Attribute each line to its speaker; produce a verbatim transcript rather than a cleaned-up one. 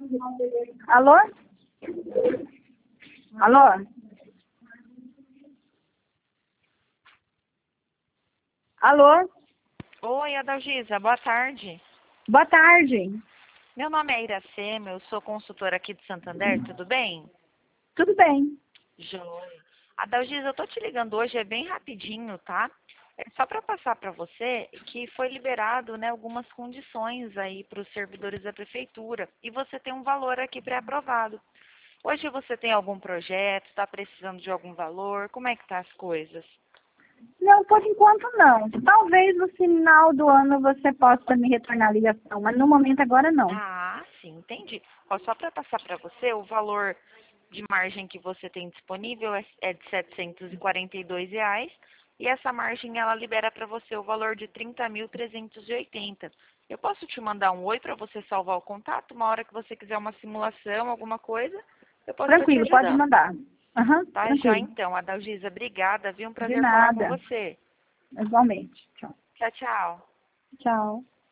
Speaker 1: Alô? Alô? Alô?
Speaker 2: Oi, Adalgisa, boa tarde.
Speaker 1: Boa tarde.
Speaker 2: Meu nome é Iracema, eu sou consultora aqui de Santander, tudo bem?
Speaker 1: Tudo bem?
Speaker 2: Joia. Adalgisa, eu tô te ligando hoje, é bem rapidinho, tá? É só para passar para você que foi liberado, né, algumas condições aí para os servidores da prefeitura e você tem um valor aqui pré-aprovado. Hoje você tem algum projeto, está precisando de algum valor? Como é que tá as coisas?
Speaker 1: Não, por enquanto não. Talvez no final do ano você possa me retornar a ligação, mas no momento agora não.
Speaker 2: Ah, sim, entendi. Ó, só para passar para você, o valor de margem que você tem disponível é é de setecentos e quarenta e dois reais e essa margem ela libera para você o valor de trinta mil trezentos e oitenta. Eu posso te mandar um oi para você salvar o contato? Uma hora que você quiser uma simulação, alguma coisa, eu posso estar te
Speaker 1: Tranquilo, pode
Speaker 2: ajudando.
Speaker 1: mandar. Aham,
Speaker 2: Tá já
Speaker 1: tranquilo.
Speaker 2: então, Adalgisa, obrigada, viu? Um
Speaker 1: De
Speaker 2: prazer falar com
Speaker 1: nada.
Speaker 2: você.
Speaker 1: Igualmente. Tchau.
Speaker 2: Tchau, tchau.
Speaker 1: Tchau.